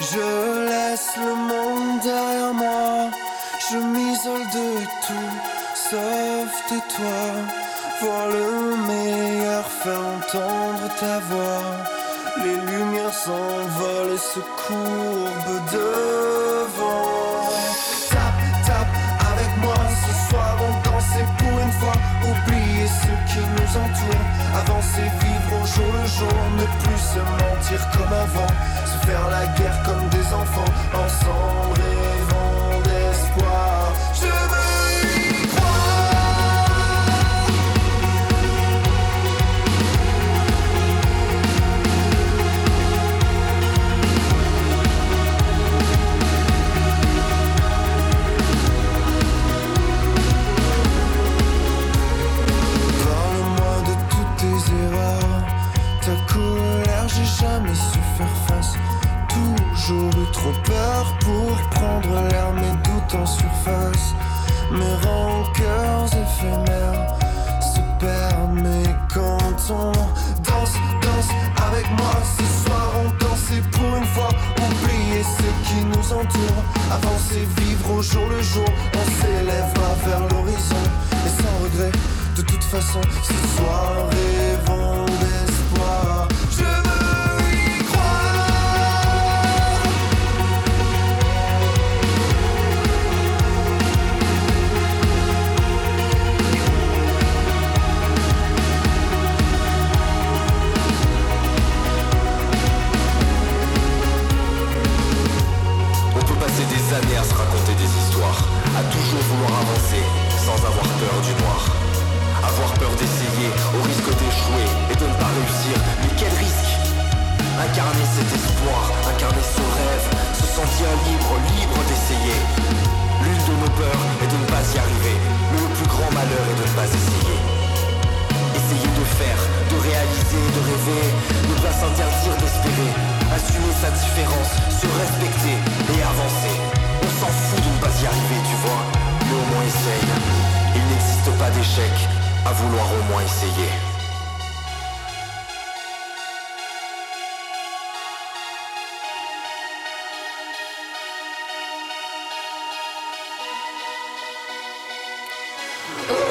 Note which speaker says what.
Speaker 1: Je laisse le monde derrière moi, je m'isole de tout, sauf de toi. Voir le meilleur, faire entendre ta voix. Les lumières s'envolent et se courbent devant. Tape, tape avec moi, ce soir on dansait pour une fois. Oublier ceux qui nous entourent, avancer, vivre au jour le jour. Ne plus se mentir comme avant, se faire la guerre comme des enfants. Ensemble rêvant d'espoir. Je veux y croire. Parle-moi de toutes tes erreurs, ta colère, j'ai jamais su faire face. Toujours eu trop peur pour prendre l'air, mes doutes en surface. Mes rancœurs éphémères se perdent, mais quand on danse, danse avec moi. Ce soir on dansait pour une fois, oublier ceux qui nous entourent. Avancer, vivre au jour le jour, on s'élèvera vers l'horizon. Et sans regret, de toute façon, ce soir rêvons d'espoir. Je veux y croire.
Speaker 2: On peut passer des années à se raconter des histoires, à toujours vouloir avancer sans avoir peur du noir. Avoir peur d'essayer, au risque d'échouer et de ne pas réussir. Mais quel risque! Incarner cet espoir, incarner ce rêve, se sentir libre, libre d'essayer. L'une de nos peurs est de ne pas y arriver, mais le plus grand malheur est de ne pas essayer. Essayer de faire, de réaliser, de rêver, ne pas s'interdire d'espérer. Assumer sa différence, se respecter et avancer. On s'en fout de ne pas y arriver, tu vois, mais au moins essaye. Il n'existe pas d'échec, à vouloir au moins essayer.
Speaker 1: Oh.